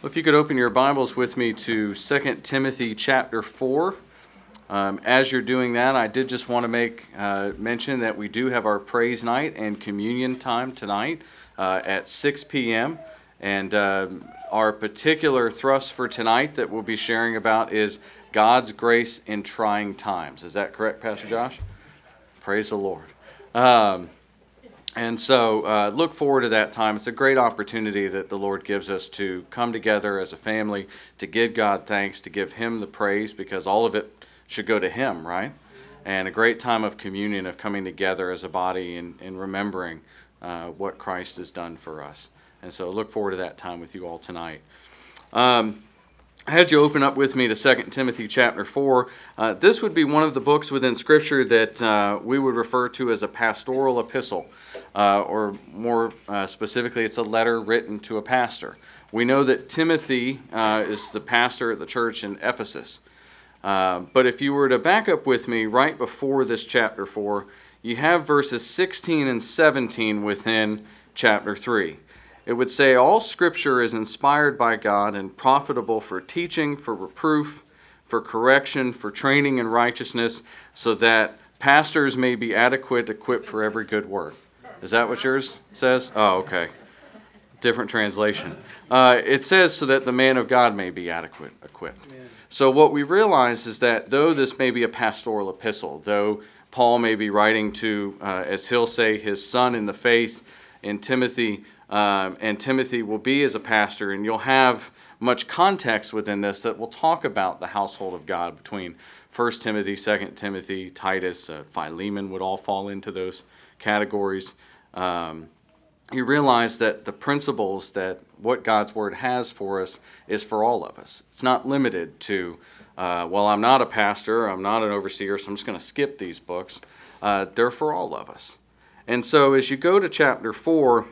Well, if you could open your Bibles with me to 2 Timothy chapter 4. As you're doing that, I did just want to make mention that we do have our praise night and communion time tonight at 6 p.m. And our particular thrust for tonight that we'll be sharing about is God's grace in trying times. Is that correct, Pastor Josh? Praise the Lord. And so look forward to that time. It's a great opportunity that the Lord gives us to come together as a family, to give God thanks, to give Him the praise, because all of it should go to Him, right? And a great time of communion, of coming together as a body and remembering what Christ has done for us. And so look forward to that time with you all tonight. I had you open up with me to 2 Timothy chapter 4. This would be one of the books within Scripture that we would refer to as a pastoral epistle, or more specifically, it's a letter written to a pastor. We know that Timothy is the pastor at the church in Ephesus. But if you were to back up with me right before this chapter 4, you have verses 16 and 17 within chapter 3. It would say, all Scripture is inspired by God and profitable for teaching, for reproof, for correction, for training in righteousness, so that pastors may be adequate, equipped for every good work. Is that what yours says? Oh, okay. Different translation. It says, so that the man of God may be adequate, equipped. Amen. So what we realize is that though this may be a pastoral epistle, though Paul may be writing to, as he'll say, his son in the faith, in Timothy, and Timothy will be as a pastor, and you'll have much context within this that will talk about the household of God between 1 Timothy, 2 Timothy, Titus, Philemon would all fall into those categories. You realize that the principles that what God's Word has for us is for all of us. It's not limited to, well, I'm not a pastor, I'm not an overseer, so I'm just going to skip these books. They're for all of us. And so as you go to chapter 4,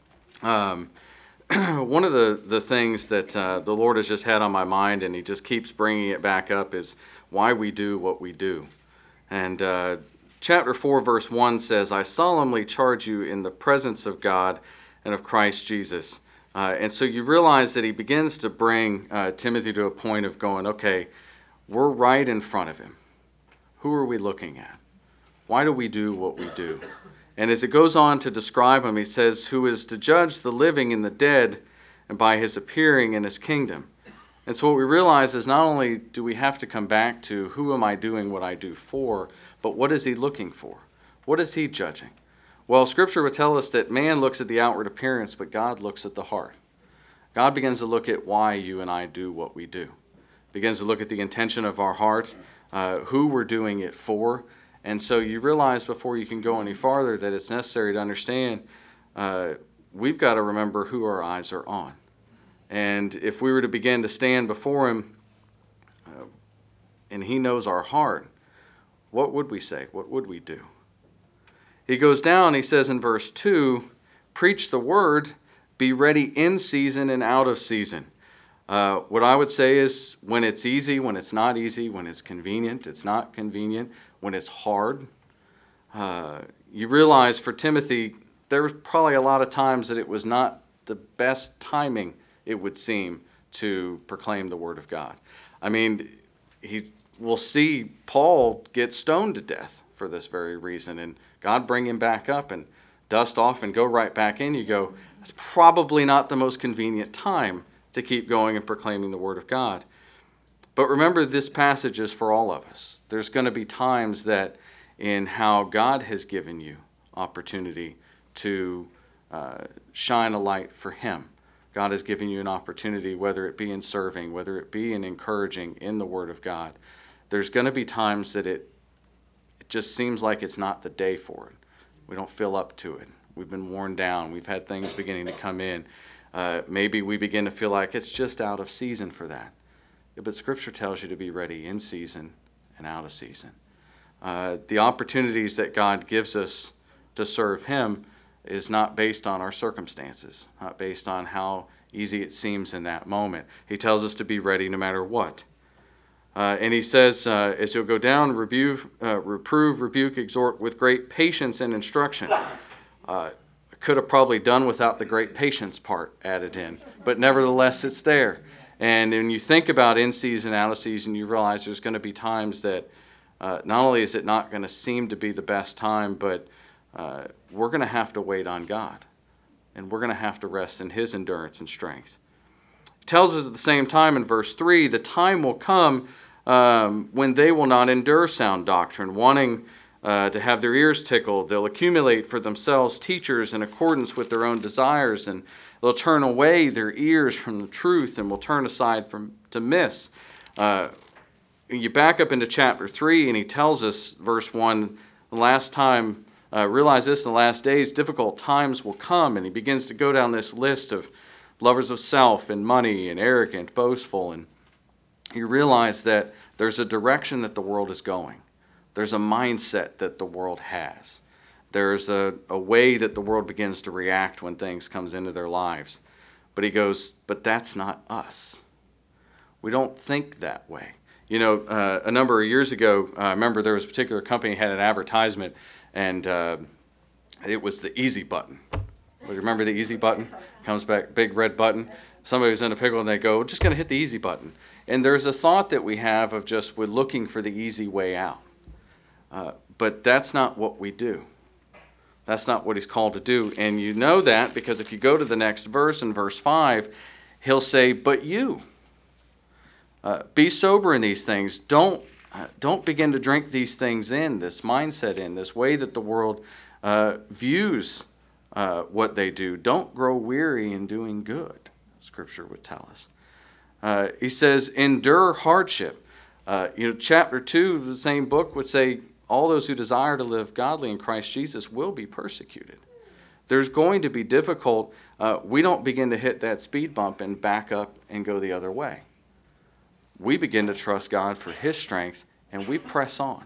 one of the things that the Lord has just had on my mind, and He just keeps bringing it back up, is why we do what we do. And chapter 4, verse 1 says, I solemnly charge you in the presence of God and of Christ Jesus. And so you realize that he begins to bring Timothy to a point of going, okay, we're right in front of him. Who are we looking at? Why do we do what we do? And as it goes on to describe him, he says, who is to judge the living and the dead, and by his appearing in his kingdom. And so what we realize is not only do we have to come back to who am I doing what I do for, but what is he looking for? What is he judging? Well, Scripture would tell us that man looks at the outward appearance, but God looks at the heart. God begins to look at why you and I do what we do. Begins to look at the intention of our heart, who we're doing it for. And so you realize before you can go any farther that it's necessary to understand we've got to remember who our eyes are on. And if we were to begin to stand before him and he knows our heart, what would we say? What would we do? He goes down, he says in verse 2, preach the word, be ready in season and out of season. What I would say is when it's easy, when it's not easy, when it's convenient, it's not convenient, when it's hard. You realize for Timothy, there was probably a lot of times that it was not the best timing, it would seem, to proclaim the word of God. I mean, we'll see Paul get stoned to death for this very reason, and God bring him back up and dust off and go right back in. You go, it's probably not the most convenient time to keep going and proclaiming the word of God. But remember, this passage is for all of us. There's going to be times that in how God has given you opportunity to shine a light for Him. God has given you an opportunity, whether it be in serving, whether it be in encouraging in the Word of God. There's going to be times that it just seems like it's not the day for it. We don't feel up to it. We've been worn down. We've had things beginning to come in. Maybe we begin to feel like it's just out of season for that. But Scripture tells you to be ready in season and out of season. The opportunities that God gives us to serve Him is not based on our circumstances, not based on how easy it seems in that moment. He tells us to be ready no matter what. And he says, as you'll go down, reprove, rebuke, exhort with great patience and instruction. A could have probably done without the great patience part added in, but nevertheless it's there. And when you think about in season, out of season, you realize there's going to be times that not only is it not going to seem to be the best time, but we're going to have to wait on God. And we're going to have to rest in His endurance and strength. It tells us at the same time in verse 3, the time will come when they will not endure sound doctrine, wanting to have their ears tickled. They'll accumulate for themselves teachers in accordance with their own desires, and they'll turn away their ears from the truth and will turn aside to myths. You back up into chapter 3, and he tells us, verse 1, the last time, realize this, in the last days, difficult times will come. And he begins to go down this list of lovers of self and money and arrogant, boastful. And you realize that there's a direction that the world is going. There's a mindset that the world has. There's a way that the world begins to react when things comes into their lives. But he goes, but that's not us. We don't think that way. You know, a number of years ago, I remember there was a particular company had an advertisement, and it was the easy button. You remember the easy button? Comes back, big red button. Somebody was in a pickle, and they go, we're just going to hit the easy button. And there's a thought that we have of just we're looking for the easy way out. But that's not what we do. That's not what he's called to do. And you know that because if you go to the next verse, in verse 5, he'll say, but you. Be sober in these things. Don't begin to drink these things in, this mindset in, this way that the world views what they do. Don't grow weary in doing good, Scripture would tell us. He says, endure hardship. Chapter 2 of the same book would say, all those who desire to live godly in Christ Jesus will be persecuted. There's going to be difficult. We don't begin to hit that speed bump and back up and go the other way. We begin to trust God for His strength, and we press on.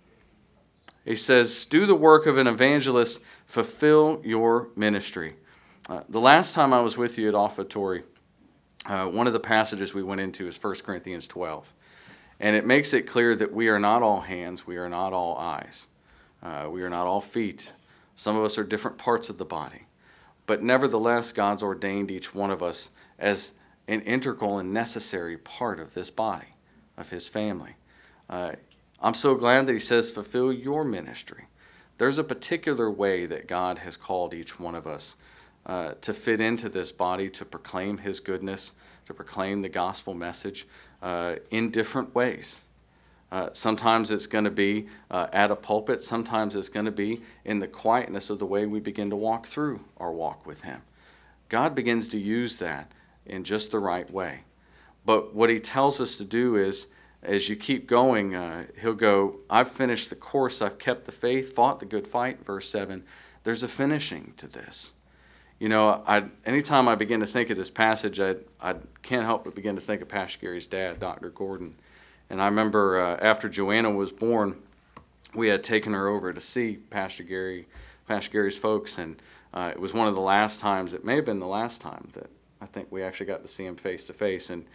He says, do the work of an evangelist, fulfill your ministry. The last time I was with you at offertory, one of the passages we went into is 1 Corinthians 12. And it makes it clear that we are not all hands, we are not all eyes, we are not all feet. Some of us are different parts of the body. But nevertheless, God's ordained each one of us as an integral and necessary part of this body, of His family. I'm so glad that He says, fulfill your ministry. There's a particular way that God has called each one of us to fit into this body, to proclaim His goodness, to proclaim the gospel message in different ways. Sometimes it's going to be at a pulpit. Sometimes it's going to be in the quietness of the way we begin to walk through our walk with Him. God begins to use that in just the right way. But what He tells us to do is, as you keep going, He'll go, I've finished the course, I've kept the faith, fought the good fight, verse 7. There's a finishing to this. You know, anytime I begin to think of this passage, I can't help but begin to think of Pastor Gary's dad, Dr. Gordon. And I remember after Joanna was born, we had taken her over to see Pastor Gary's folks, and it was one of the last times, it may have been the last time that I think we actually got to see him face to face. And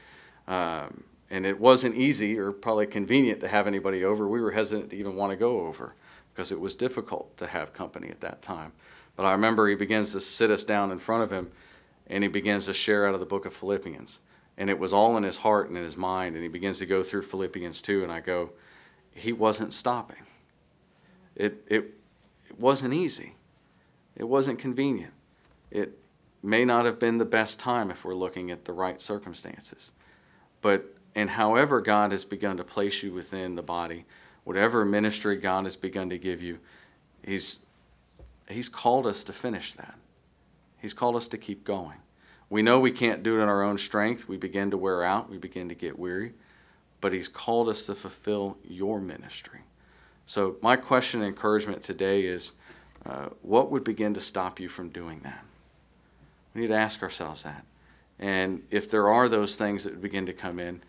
it wasn't easy or probably convenient to have anybody over. We were hesitant to even want to go over because it was difficult to have company at that time. But I remember he begins to sit us down in front of him, and he begins to share out of the book of Philippians. And it was all in his heart and in his mind, and he begins to go through Philippians 2, and I go, he wasn't stopping. It wasn't easy. It wasn't convenient. It may not have been the best time if we're looking at the right circumstances. And however God has begun to place you within the body, whatever ministry God has begun to give you, He's called us to finish that. He's called us to keep going. We know we can't do it in our own strength. We begin to wear out. We begin to get weary. But He's called us to fulfill your ministry. So my question and encouragement today is, what would begin to stop you from doing that? We need to ask ourselves that. And if there are those things that begin to come in,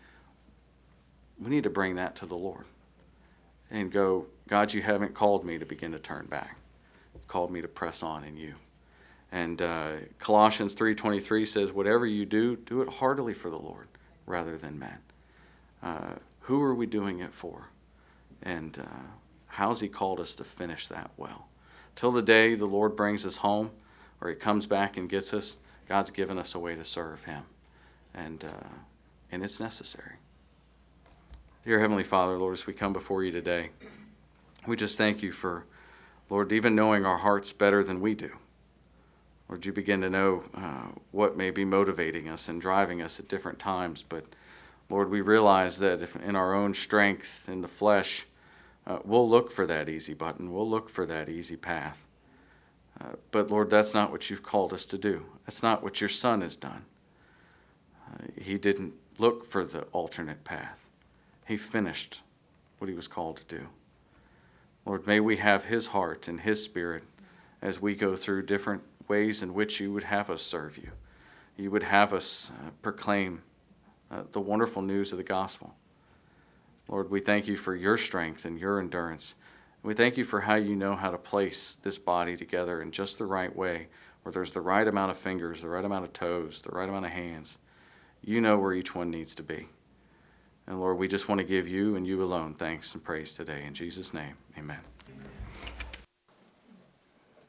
we need to bring that to the Lord and go, God, you haven't called me to begin to turn back. You called me to press on in you. And Colossians 3:23 says, whatever you do, do it heartily for the Lord rather than man. Who are we doing it for? And how's He called us to finish that well? Till the day the Lord brings us home, or he comes back and gets us, God's given us a way to serve him. And it's necessary. Dear Heavenly Father, Lord, as we come before you today, we just thank you for, Lord, even knowing our hearts better than we do. Lord, you begin to know what may be motivating us and driving us at different times. But, Lord, we realize that if in our own strength in the flesh, we'll look for that easy button. We'll look for that easy path. But, Lord, that's not what you've called us to do. That's not what your Son has done. He didn't look for the alternate path. He finished what he was called to do. Lord, may we have his heart and his spirit as we go through different ways in which you would have us serve you. You would have us proclaim the wonderful news of the gospel. Lord, we thank you for your strength and your endurance. We thank you for how you know how to place this body together in just the right way, where there's the right amount of fingers, the right amount of toes, the right amount of hands. You know where each one needs to be. And Lord, we just want to give you and you alone thanks and praise today. In Jesus' name, amen.